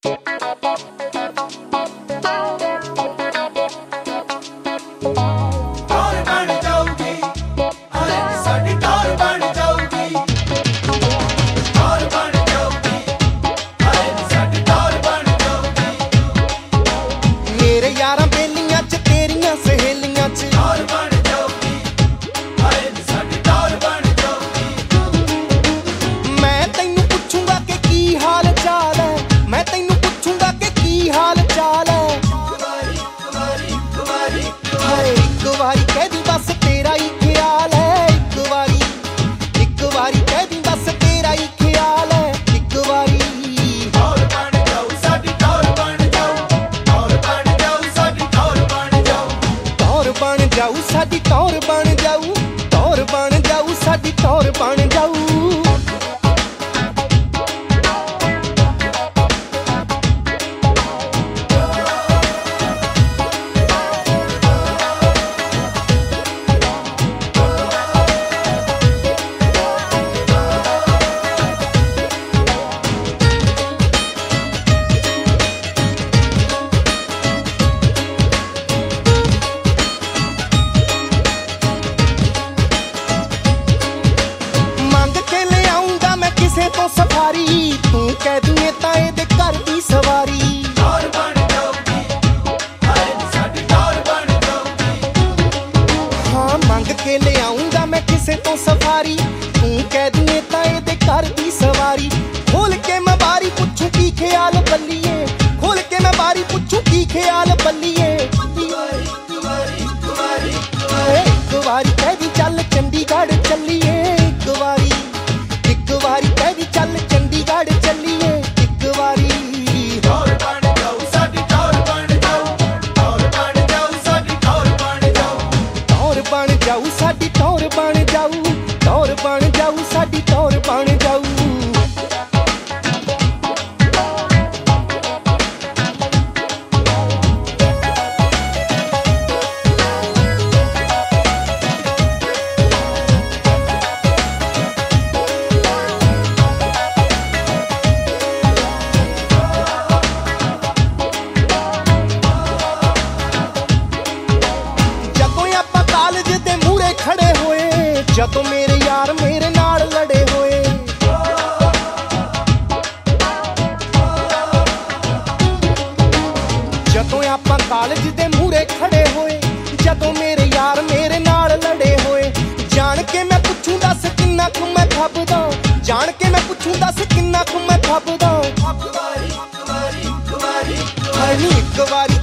साडी टौर बन जाऊ, टौर बन जाऊ, साडी टौर बन जाऊ। तो सफारी तू कह दिए ताए दे घर दी सवारी टौर बन जाऊगी, साडी टौर बन जाऊगी। हाँ मंग के ले आऊंगा मैं किसे तो सफारी तू कह दिए ताए दे घर दी सवारी। खोल के मैं बारी पुछू की ख्याल बल्लिए, खोल के मैं बारी पुछू की ख्याल बल्लिए। एक बारी कह दी चल चंडीगढ़ चलिए, एक बारी कह दी चल चंडीगढ़ चलिए एक बारी। टौर बन जाऊ, साडी टौर बन जाऊ, टौर बन जाऊ, साडी टौर बन जाऊ, टौर बन जाऊ, साडी टौर बन जाऊ, टौर बन जाऊ, साडी टौर बन जाऊ। खड़े होए जदों मेरे यार मेरे नाल लड़े होए, जदों आपां कालज दे मूहरे खड़े होए, जदों मेरे यार मेरे नाल लड़े होए। जान के मैं पुछूं दस किन्ना कु मैं खपदा, जान के मैं पुछूं दस किन्ना कु मैं खपदा। एक बारी